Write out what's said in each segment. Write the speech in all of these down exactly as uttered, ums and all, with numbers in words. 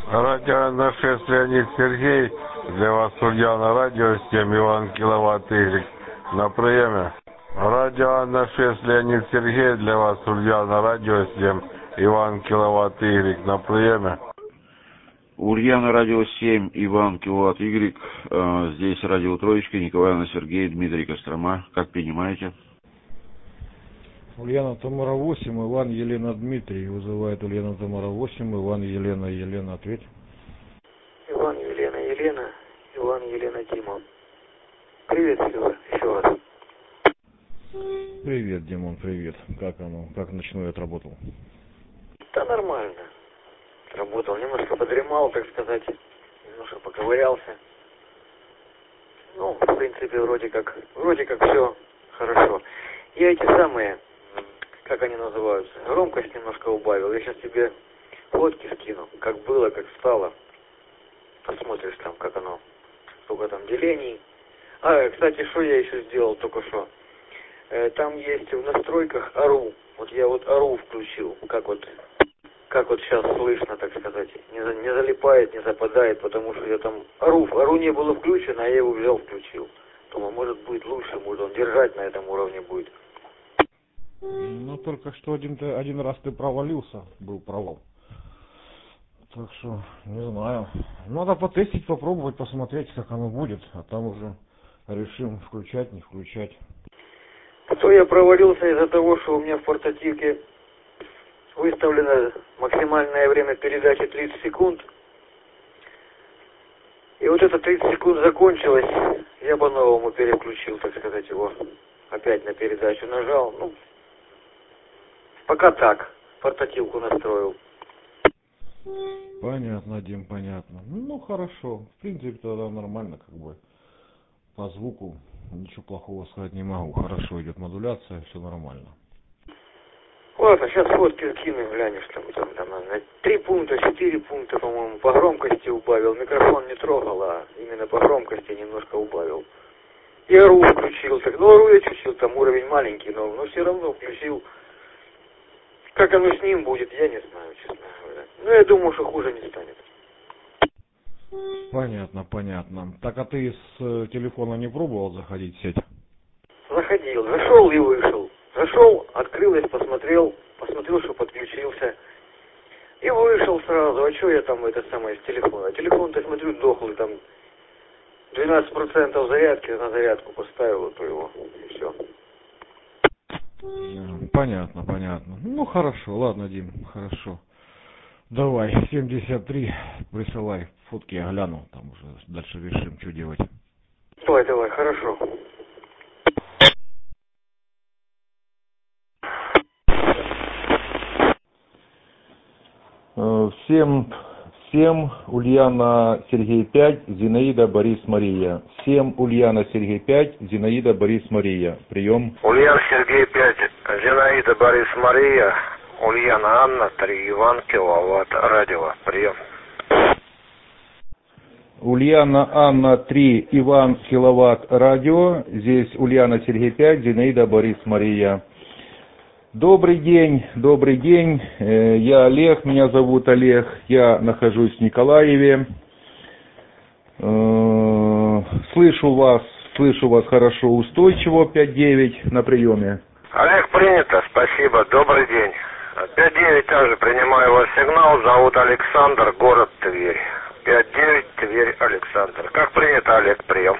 Радио Анна шесть, Леонид Сергей. Для вас судья на радио семь, Иван Киловатт Y на приеме. Радио Анна шесть, Леонид Сергей. Для вас судья на радио семь, Иван Киловатт Y на приеме. Ульяна, радио семь, Иван Киловатт Y. Э, здесь радио Троечка, Николаевна Сергей, Дмитрий Кострома. Как принимаете? Ульяна, Тамара восемь, Иван, Елена, Дмитрий. Вызывает Ульяна, Тамара восемь, Иван, Елена, Елена, ответь. Иван, Елена, Елена, Иван, Елена, Дима. Привет, Фила, еще раз. Привет, Димон, привет. Как оно, как ночной отработал? Да нормально. Работал, немножко подремал, так сказать, немножко поковырялся. Ну, в принципе, вроде как, вроде как все хорошо. Я эти самые, как они называются, громкость немножко убавил. Я сейчас тебе фотки скину, как было, как стало. Посмотришь там, как оно, сколько там делений. А, кстати, что я еще сделал только что? Э, там есть в настройках АРУ. Вот я вот АРУ включил, как вот, как вот сейчас слышно, так сказать. Не, за, не залипает, не западает, потому что я там АРУ, АРУ не было включено, а я его взял, включил. Думаю, может будет лучше, может он держать на этом уровне будет. Ну, только что один, один раз ты провалился, был провал. Так что, не знаю. Надо потестить, попробовать, посмотреть, как оно будет. А там уже решим, включать, не включать. То я провалился из-за того, что у меня в портативке выставлено максимальное время передачи тридцать секунд. И вот это тридцать секунд закончилось, я по-новому переключил, так сказать, его. Опять на передачу нажал. Ну, пока так, портативку настроил. Понятно, Дим, понятно. Ну, хорошо. В принципе, тогда нормально, как бы. По звуку ничего плохого сказать не могу. Хорошо идет модуляция, все нормально. Ладно, сейчас фотки скину, глянешь, там, там, там, на три пункта, четыре пункта, по-моему, по громкости убавил. Микрофон не трогал, а именно по громкости немножко убавил. И АРУ включил, так, ну, АРУ я чуть-чуть, там уровень маленький, но, но все равно включил. Как оно с ним будет, я не знаю, честно говоря. Но я думаю, что хуже не станет. Понятно, понятно. Так, а ты с э, телефона не пробовал заходить в сеть? Заходил, зашел и вышел. Зашел, открылось, посмотрел, посмотрел, что подключился. И вышел сразу. А что я там, это самое, с телефона? Телефон-то, смотрю, дохлый, там двенадцать процентов зарядки, на зарядку поставил, то его, и все. Понятно, понятно. Ну, хорошо, ладно, Дим, хорошо. Давай, семьдесят три, присылай фотки, я гляну, там уже дальше решим, что делать. Давай, давай, хорошо. Всем, всем Ульяна Сергей пять, Зинаида Борис Мария. Всем Ульяна Сергей пять, Зинаида Борис Мария. Прием. Ульяна Сергей пять, Зинаида Борис Мария. Ульяна Анна три, Иван Киловатт. Радио. Прием. Ульяна Анна три, Иван Киловатт. Радио. Здесь Ульяна Сергей пять, Зинаида Борис Мария. Добрый день, добрый день. Я Олег, меня зовут Олег. Я нахожусь в Николаеве. Слышу вас, слышу вас хорошо, устойчиво, пять девять на приеме. Олег, принято, спасибо, добрый день. пять девять также принимаю ваш сигнал, зовут Александр, город Тверь. пять девять, Тверь, Александр. Как принято, Олег, прием.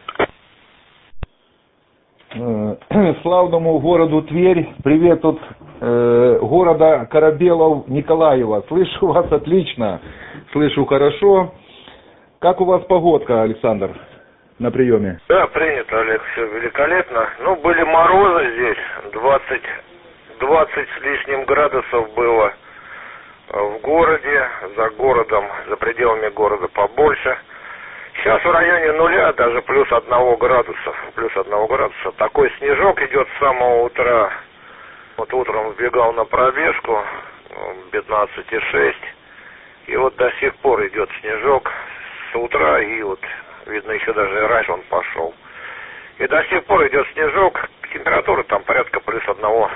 Славному городу Тверь, привет от э, города Корабелов Николаева. Слышу вас отлично, слышу хорошо. Как у вас погодка, Александр, на приеме? Да, принято, Олег, все великолепно. Ну, были морозы здесь, двадцать, двадцать с лишним градусов было в городе, за городом, за пределами города побольше. Сейчас в районе нуля, даже плюс одного градуса, плюс одного градуса. Такой снежок идет с самого утра. Вот утром вбегал на пробежку, пятнадцать и шесть. И вот до сих пор идет снежок с утра, и вот, видно, еще даже раньше он пошел. И до сих пор идет снежок, температура там порядка плюс одного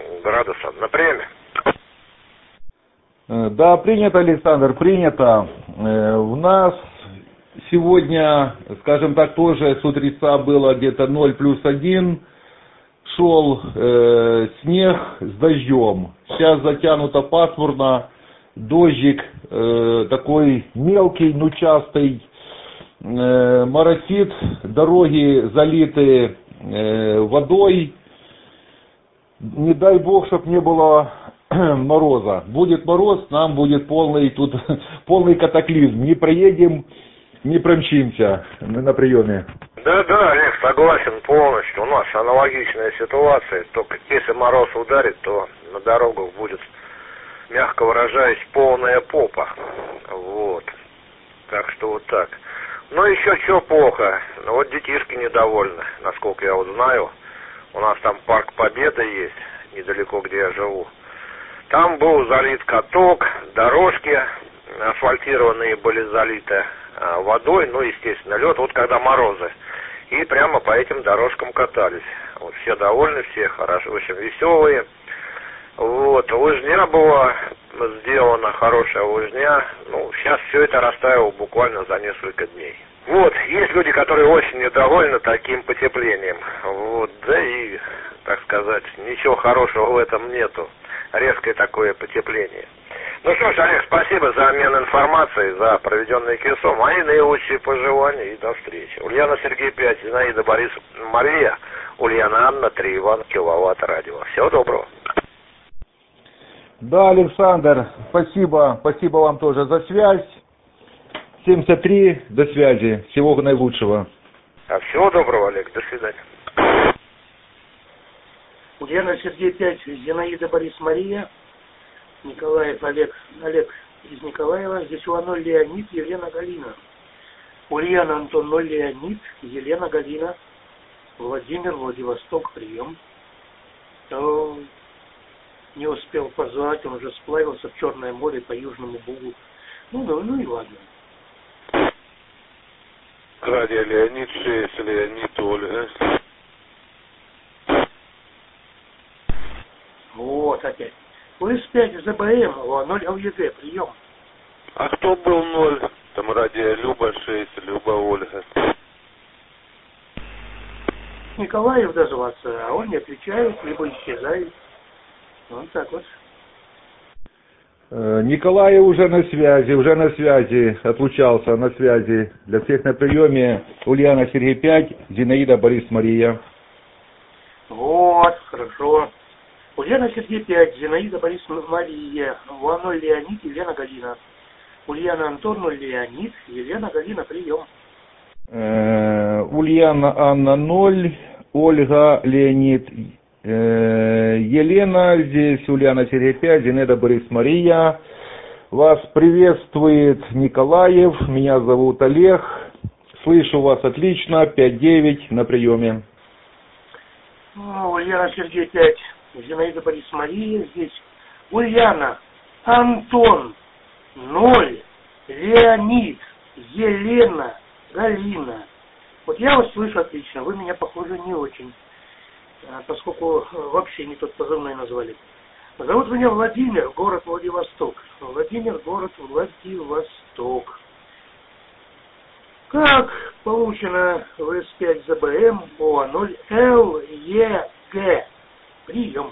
градуса. На приеме. Да, принято, Александр, принято. У нас сегодня, скажем так, тоже с утреца было где-то ноль плюс один. Шел э, снег с дождем. Сейчас затянуто пасмурно. Дождик э, такой мелкий, но частый. Э, моросит. Дороги залиты э, водой. Не дай бог, чтоб не было мороза. Будет мороз, нам будет полный тут полный катаклизм. Не проедем, не промчимся. Мы на приеме. Да, да, Олег, согласен полностью. У нас аналогичная ситуация. Только если мороз ударит, то на дорогах будет, мягко выражаясь, полная попа. Вот. Так что вот так. Но еще что плохо. Вот детишки недовольны, насколько я вот знаю. У нас там парк Победы есть, недалеко, где я живу. Там был залит каток, дорожки асфальтированные были залиты водой, ну, естественно, лед, вот когда морозы. И прямо по этим дорожкам катались. Вот все довольны, все хорошо, в общем, веселые. Вот, лыжня была сделана, хорошая лыжня. Ну, сейчас все это растаяло буквально за несколько дней. Вот, есть люди, которые очень недовольны таким потеплением. Вот, да и, так сказать, ничего хорошего в этом нету. Резкое такое потепление. Ну что ж, Олег, спасибо за обмен информацией, за проведенный КСО. Мои наилучшие пожелания и до встречи. Ульяна Сергей пять, Зинаида Борис Мария, Ульяна Анна три, Иван Киловатт радио. Всего доброго. Да, Александр, спасибо, спасибо вам тоже за связь. семьдесят три, до связи. Всего наилучшего. А всего доброго, Олег, до свидания. Ульяна Сергей пять, Зинаида Борис Мария, Николаев Олег, Олег из Николаева, здесь у ноль Леонид, Елена Галина. Ульяна Антон ноль Леонид, Елена Галина, Владимир, Владивосток, прием. То не успел позвать, он уже сплавился в Черное море по Южному Бугу. Ну, ну, ну и ладно. Радио Леонид шесть, Леонид Ольга. Вот опять. Плюс пять ЗБМ, ноль ЛЕГ, прием. А кто был ноль? Там радио Люба шесть, Люба Ольга. Николаев дозваться, а он не отвечает, либо исчезает. Вот так вот. Николай уже на связи, уже на связи, отлучался на связи. Для всех на приеме Ульяна Сергей пять, Зинаида Борис Мария. Вот, хорошо. Ульяна Сергей пять, Зинаида Борис Мария, ноль Леонид, Елена Галина. Ульяна Антон ноль Леонид, Елена Галина, прием. Э, Ульяна Анна ноль, Ольга Леонид, э, Елена, здесь Ульяна Сергей пять, Зинаида Борис Мария. Вас приветствует Николаев, меня зовут Олег. Слышу вас отлично, пять девять на приеме. Ульяна Сергей пять. Зинаида Борис Мария здесь. Ульяна, Антон, ноль, Леонид, Елена, Галина. Вот я вас слышу отлично, вы меня, похоже, не очень, поскольку вообще не тот позывной назвали. Зовут меня Владимир, город Владивосток. Владимир, город Владивосток. Как получено в эс пять ЗБМ о ноль ЛЕГ? Прием.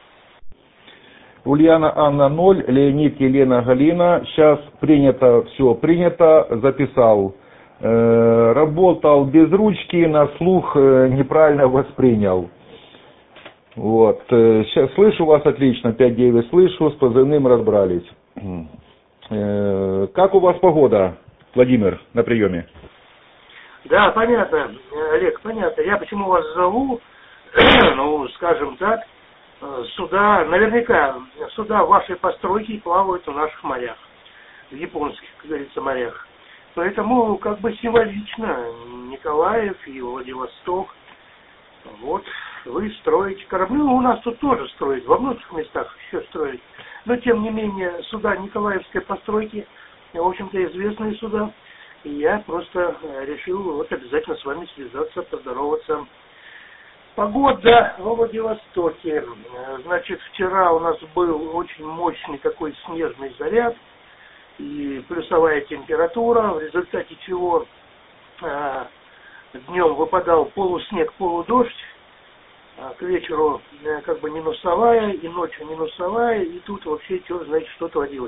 Ульяна Анна ноль, Леонид Елена Галина. Сейчас принято, все принято, записал. Э, работал без ручки, на слух э, неправильно воспринял. Вот. Э, сейчас слышу вас отлично, пять девять слышу, с позывным разбрались. Э, как у вас погода, Владимир, на приеме? Да, понятно, Олег, понятно. Я почему вас зову? Ну, скажем так, суда, наверняка, суда вашей постройки плавают в наших морях, в японских, как говорится, морях. Поэтому, как бы символично, Николаев и Владивосток, вот, вы строите корабли, ну, у нас тут тоже строят, во многих местах еще строят. Но, тем не менее, суда Николаевской постройки, в общем-то, известные суда, и я просто решил вот обязательно с вами связаться, поздороваться. Погода во Владивостоке. Значит, вчера у нас был очень мощный такой снежный заряд. и плюсовая температура, в результате чего э, днем выпадал полуснег, полудождь, а к вечеру э, как бы минусовая, и ночью минусовая, и тут вообще черт знает, что творилось.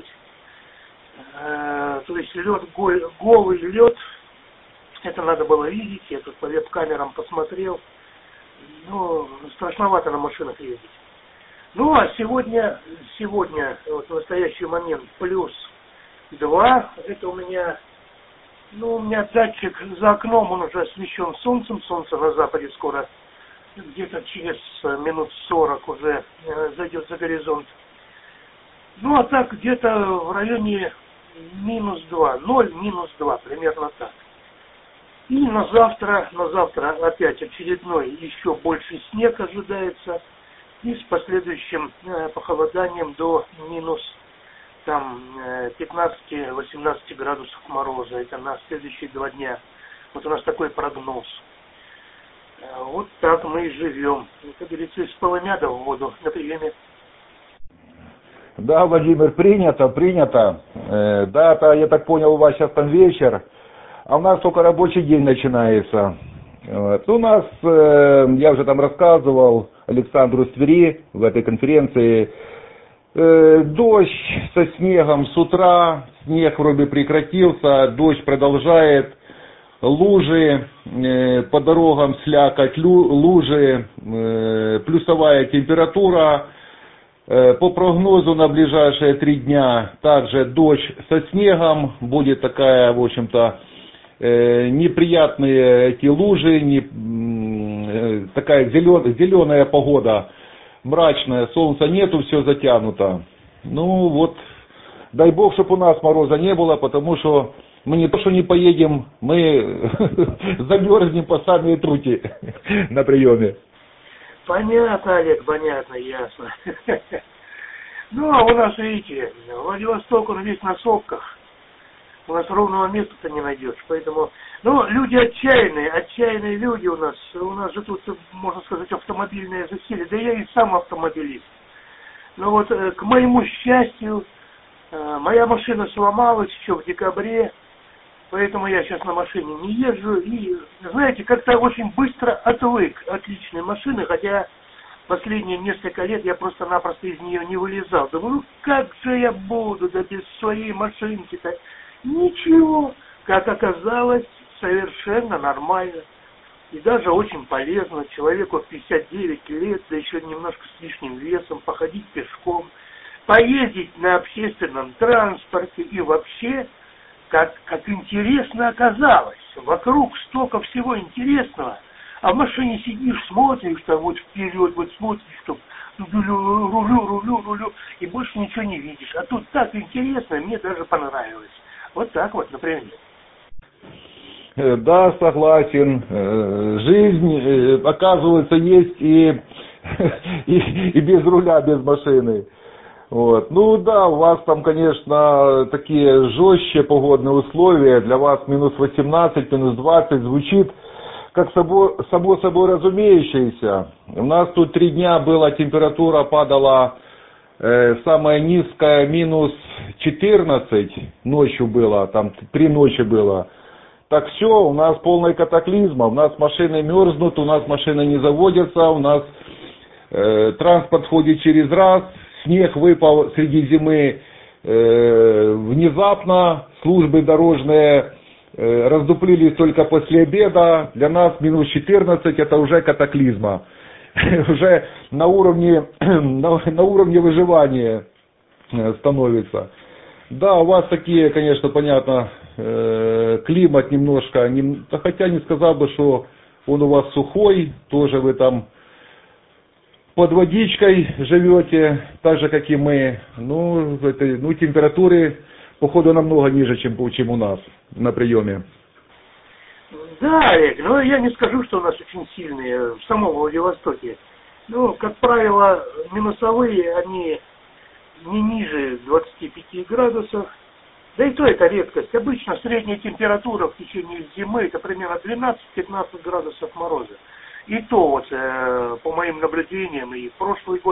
Э, то есть лед, голый лед, это надо было видеть, я тут по веб-камерам посмотрел, ну, страшновато на машинах ездить. Ну, а сегодня, сегодня, вот в настоящий момент, плюс два, это у меня, ну, у меня датчик за окном, он уже освещен солнцем, солнце на западе скоро, где-то через минут сорок уже э, зайдет за горизонт. Ну, а так где-то в районе минус два, ноль, минус два, примерно так. И на завтра, на завтра опять очередной еще больше снег ожидается, и с последующим э, похолоданием до минус там э, пятнадцать-восемнадцать градусов мороза. Это на следующие два дня. Вот у нас такой прогноз. Э, вот так мы и живем. Как говорится, из полымяда в воду на приеме. Да, Владимир, принято, принято. Э, да, то, я так понял, у вас сейчас там вечер, а у нас только рабочий день начинается. Вот. У нас, э, я уже там рассказывал Александру с Твери в этой конференции, э, дождь со снегом с утра, снег вроде прекратился, дождь продолжает, лужи, э, по дорогам слякоть, лю, лужи, э, плюсовая температура. Э, по прогнозу на ближайшие три дня также дождь со снегом, будет такая, в общем-то, Э, неприятные эти лужи, не, э, такая зелен, зеленая погода, мрачная, солнца нету, все затянуто. Ну вот, дай бог, чтобы у нас мороза не было, потому что мы не то, что не поедем, мы замерзнем по самые трути на приеме. Понятно, Олег, понятно, ясно. Ну, а у нас, видите, Владивосток, он весь на сопках. У нас ровного места-то не найдешь, поэтому, ну, люди отчаянные, отчаянные люди у нас, у нас же тут, можно сказать, автомобильное засилие, да я и сам автомобилист. Но вот, к моему счастью, моя машина сломалась еще в декабре, поэтому я сейчас на машине не езжу, и, знаете, как-то очень быстро отвык от личной машины, хотя последние несколько лет я просто-напросто из нее не вылезал. Думаю, ну, как же я буду, да без своей машинки-то. Ничего, как оказалось, совершенно нормально. И даже очень полезно человеку в пятьдесят девять лет, да еще немножко с лишним весом, походить пешком, поездить на общественном транспорте и вообще, как, как интересно оказалось. Вокруг столько всего интересного, а в машине сидишь, смотришь там вот вперед, вот смотришь, что рулю, рулю, рулю, рулю, и больше ничего не видишь. А тут так интересно, мне даже понравилось. Вот так вот, например. Да, согласен. Жизнь, оказывается, есть и, и, и без руля, без машины. Вот. Ну да, у вас там, конечно, такие жестче погодные условия. Для вас минус восемнадцать, минус двадцать звучит как само, само собой разумеющееся. У нас тут три дня была температура, падала э, самая низкая минус четырнадцать, ночью было, там три ночи было. Так все, у нас полная катаклизма, у нас машины мерзнут, у нас машины не заводятся, у нас э, транспорт ходит через раз, снег выпал среди зимы э, внезапно, службы дорожные э, раздуплились только после обеда, для нас минус четырнадцать это уже катаклизма, уже на уровне, на, на уровне выживания становится. Да, у вас такие, конечно, понятно, э, климат немножко, не, хотя не сказал бы, что он у вас сухой, тоже вы там под водичкой живете, так же, как и мы. Ну, это, ну температуры, походу, намного ниже, чем, чем у нас на приеме. Да, Олег, но я не скажу, что у нас очень сильные в самом Владивостоке. Ну, как правило, минусовые, они не ниже двадцати пяти градусов. Да и то это редкость. Обычно средняя температура в течение зимы это примерно двенадцать-пятнадцать градусов мороза. И то вот, э, по моим наблюдениям, и прошлый год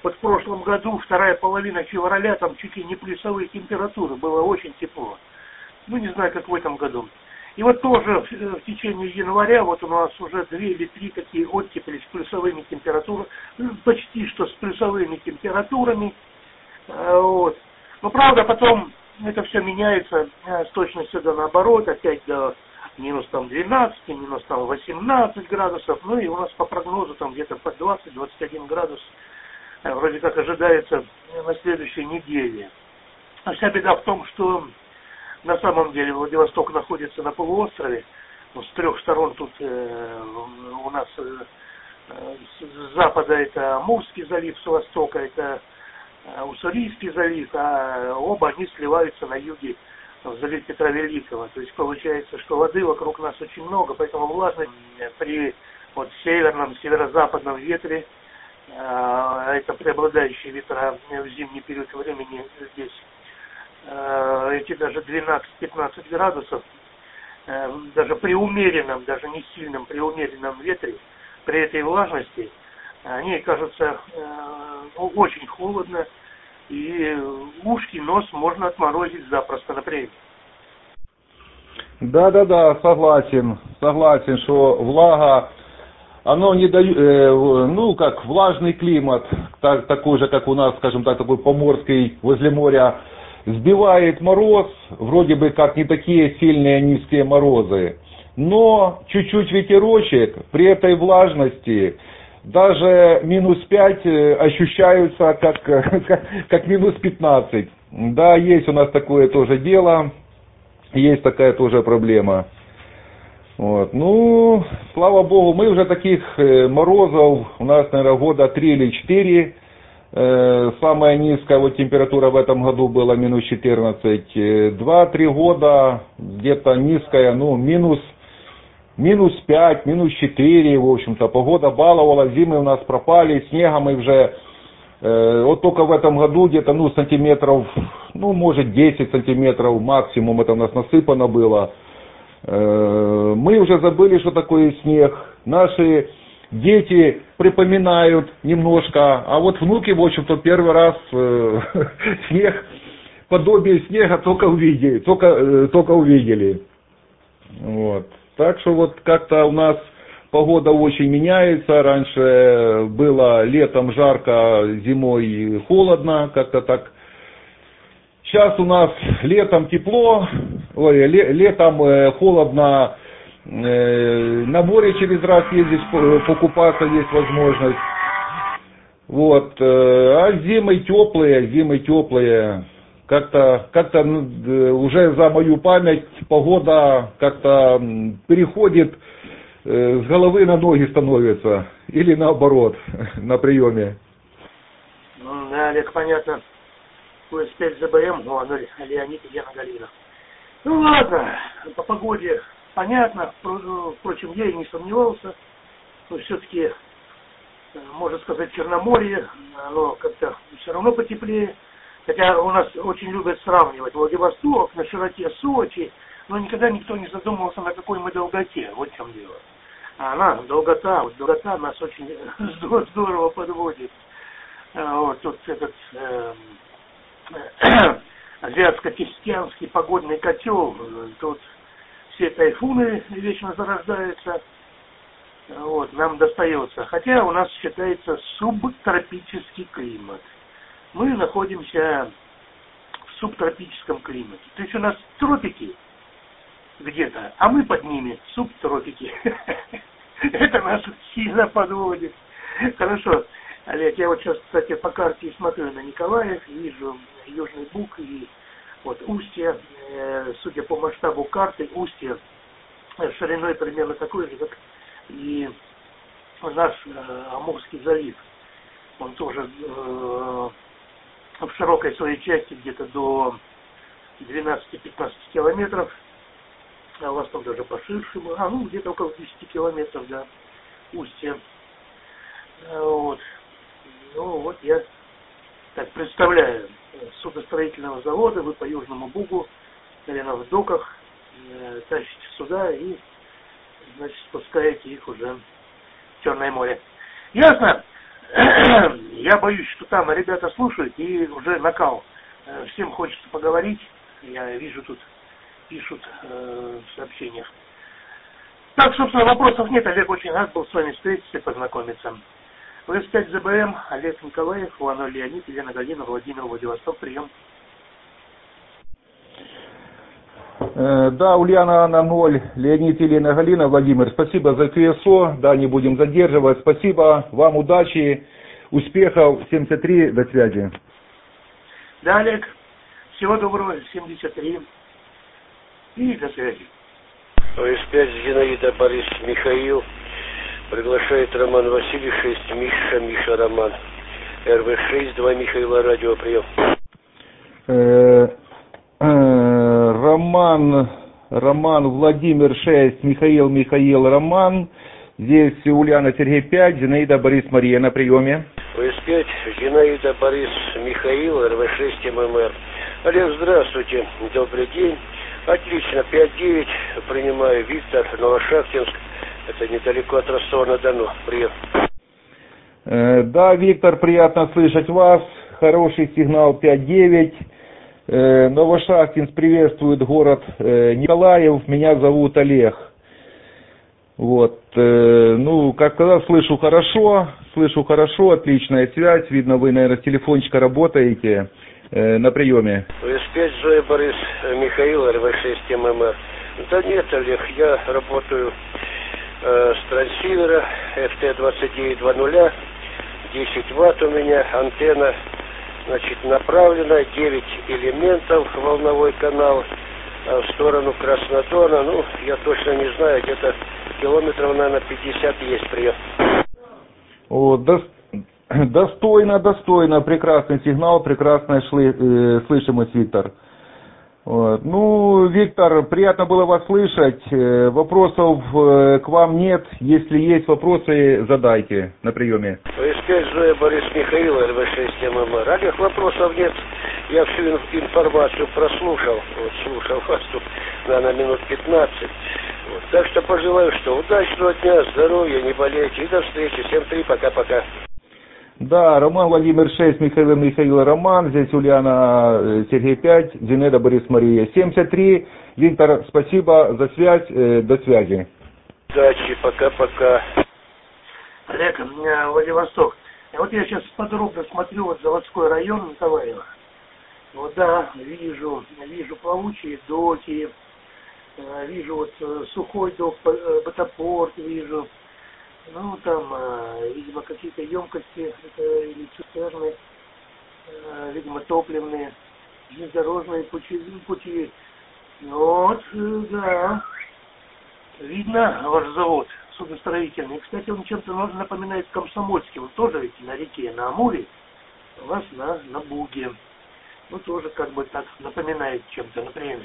Вот в прошлом году, вторая половина февраля, там чуть ли не плюсовые температуры, было очень тепло. Ну, не знаю, как в этом году. И вот тоже в, в течение января, вот у нас уже две или три такие оттепели с плюсовыми температурами, почти что с плюсовыми температурами. Вот. Но правда потом это все меняется с точностью до наоборот, опять до минус там двенадцать, минус там восемнадцать градусов, ну и у нас по прогнозу там где-то под двадцать - двадцать один градус вроде как ожидается на следующей неделе. А вся беда в том, что на самом деле Владивосток находится на полуострове, ну, с трех сторон тут э, у нас э, с запада это Амурский залив, с востока это Уссурийский залив, а оба они сливаются на юге в залив Петра Великого. То есть получается, что воды вокруг нас очень много, поэтому влажность при вот, северном, северо-западном ветре, э, это преобладающие ветра в зимний период времени здесь, э, эти даже двенадцать-пятнадцать градусов, э, даже при умеренном, даже не сильном, при умеренном ветре, при этой влажности, они кажутся э, ну, очень холодно, и ушки, нос можно отморозить запросто, например. Да-да-да, согласен, согласен, что влага, оно не дает, э, ну, как влажный климат, так, такой же, как у нас, скажем так, такой поморский, возле моря, сбивает мороз, вроде бы как не такие сильные низкие морозы, но чуть-чуть ветерочек при этой влажности, даже минус пять ощущаются как, как, как минус пятнадцать. Да, есть у нас такое тоже дело, есть такая тоже проблема. Вот. Ну, слава богу, мы уже таких морозов, у нас, наверное, года три или четыре. Самая низкая вот температура в этом году была минус четырнадцать. Два-три года где-то низкая, ну, минус Минус пять, минус четыре, в общем-то, погода баловала, зимы у нас пропали, снега мы уже, э, вот только в этом году где-то, ну, сантиметров, ну, может, десять сантиметров максимум это у нас насыпано было. Э, мы уже забыли, что такое снег, наши дети припоминают немножко, а вот внуки, в общем-то, первый раз э, снег, подобие снега только увидели, только, э, только увидели. Вот. Так что вот как-то у нас погода очень меняется. Раньше было летом жарко, зимой холодно, как-то так. Сейчас у нас летом тепло, ой, летом холодно, на море через раз ездить, покупаться есть возможность. Вот. А зимы теплые, зимы теплые. Как-то, как-то уже за мою память погода как-то переходит с головы на ноги становится. Или наоборот, на приеме. Ну, да, Олег, понятно. Ой, пять зэ бэ эм, ну, Леонид и Яна Галина. Ну ладно, по погоде понятно. Впрочем, я и не сомневался. Но все-таки, можно сказать, Черноморье, оно как-то все равно потеплее. Хотя у нас очень любят сравнивать Владивосток на широте Сочи, но никогда никто не задумывался, на какой мы долготе, вот в чем дело. А она, долгота, вот долгота нас очень здорово подводит. Вот тут этот э, азиатско-тихоокеанский погодный котел, тут все тайфуны вечно зарождаются, вот, нам достается. Хотя у нас считается субтропический климат. Мы находимся в субтропическом климате. То есть у нас тропики где-то, а мы под ними субтропики. Это нас сильно подводит. Хорошо. Олег, я вот сейчас, кстати, по карте смотрю на Николаев, вижу Южный Буг и вот устье, судя по масштабу карты, устье шириной примерно такой же, как и наш Амурский залив. Он тоже в широкой своей части где-то до двенадцати-пятнадцати километров, а у вас там даже поширше, а ну где-то около десяти километров, да, устье. Вот. Ну вот я так представляю, судостроительного завода, вы по Южному Бугу, наверное, в доках э, тащите сюда и, значит, спускаете их уже в Черное море. Ясно? Я боюсь, что там ребята слушают и уже накал. Всем хочется поговорить. Я вижу тут, пишут э, в сообщениях. Так, собственно, вопросов нет. Олег, очень рад был с вами встретиться и познакомиться. В эс пять зэ бэ эм, Олег Николаев, Уано Леонид, Елена Галина, Владимир, Владивосток, прием. Э, да, Ульяна Анна ноль, Леонид, Елена Галина, Владимир, спасибо за кью эс о, да, не будем задерживать, спасибо, вам удачи, успехов, семьдесят три, до связи. Да, Олег, всего доброго, семьдесят три, и до связи. эс пять Зинаида Борис Михаил, приглашает Роман Василий, шесть Миша, Миша Роман, эр вэ шесть, два Михаила, радио, прием. Э, э, Роман, Роман, Владимир шесть, Михаил, Михаил, Роман, здесь Ульяна Сергей пять, Зинаида Борис Мария на приеме. эс пять Зинаида Борис Михаил, эр вэ шесть, эм эм эр. Олег, здравствуйте, добрый день. Отлично, пять девять, принимаю, Виктор, Новошахтинск, это недалеко от Ростова-на-Дону, прием. Э, да, Виктор, приятно слышать вас, хороший сигнал пять девять, э, Новошахтинск приветствует город э, Николаев, меня зовут Олег. Вот, э, ну, как сказал, слышу хорошо, слышу хорошо, отличная связь, видно, вы, наверное, с телефончика работаете. На приеме. эс пять Зоя Борис Михаил, эр вэ шесть, эм эм эр. Да нет, Олег, я работаю э, с трансивера эф тэ двадцать девять два ноль, десять ватт у меня, антенна, значит, направлена, девять элементов, волновой канал э, в сторону Краснодона, ну, я точно не знаю, где-то километров, наверное, пятьдесят есть, прием. О, да. Достойно, достойно, прекрасный сигнал, прекрасная шли, э, слышимость, Виктор. Вот. Ну, Виктор, приятно было вас слышать. Э, вопросов э, к вам нет. Если есть вопросы, задайте на приеме. эс пять Зоя Борис Михаил, эр вэ шесть, эм эм эр. Олег, вопросов нет. Я всю информацию прослушал. Вот, слушал вас тут, наверное, минут пятнадцать. Вот. Так что пожелаю, что удачного дня, здоровья, не болейте. И до встречи. семь три, пока-пока. Да, Роман Владимир шесть, Михаил Михаил Роман, здесь Ульяна Сергей пять, Зинаида Борис Мария семьдесят три. Виктор, спасибо за связь, э, до связи. Удачи, пока-пока. Олег, Владивосток. Вот я сейчас подробно смотрю вот заводской район Николаева. Вот да, вижу, вижу плавучие доки, вижу вот сухой док, бытопорт вижу. Ну, там, видимо, какие-то емкости, это, или цистерны, видимо, топливные, железнодорожные пути, пути. Вот, да, видно ваш завод судостроительный. Кстати, он чем-то напоминает Комсомольский, он тоже ведь на реке, на Амуре, у вас на, на Буге. Ну, тоже как бы так напоминает чем-то, например.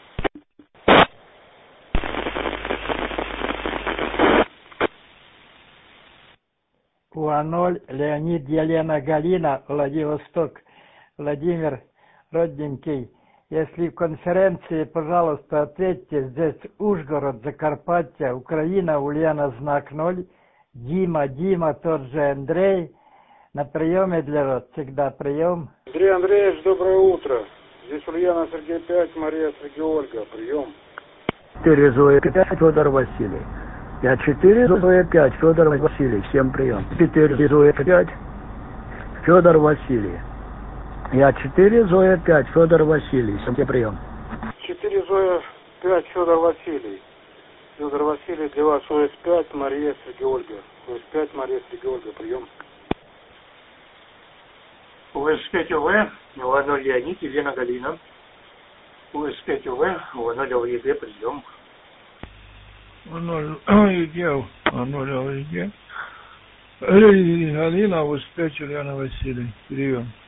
Уано Леонид, Елена Галина, Владивосток. Владимир, родненький, если в конференции, пожалуйста, ответьте, здесь Ужгород, Закарпатье, Украина, Ульяна, знак ноль, Дима, Дима, тот же Андрей, на приеме для вас, всегда прием. Андрей Андреевич, доброе утро. Здесь Ульяна Сергей пять, Мария Сергей Ольга, прием. четыре Зоя пять, Федор Василий. Я четыре Зоя пять, Федор Василий, всем прием. четыре Зоя пять, Федор Василий. Я четыре Зоя пять, Федор Василий, всем прием. четыре Зоя пять, Федор Василий. Федор Василий, для вас о эс пять, Мария Сергей Ольга. о эс пять, Мария Сергей Ольга, прием. о эс пять ОВ, Уано Леонид, Елена Галина. о эс пять ОВ, Уано ЛЕГ, прием. Уано ЛЕГ, Уано ЛЕГ. Галина, о эс пять, Ульяна Василий, прием.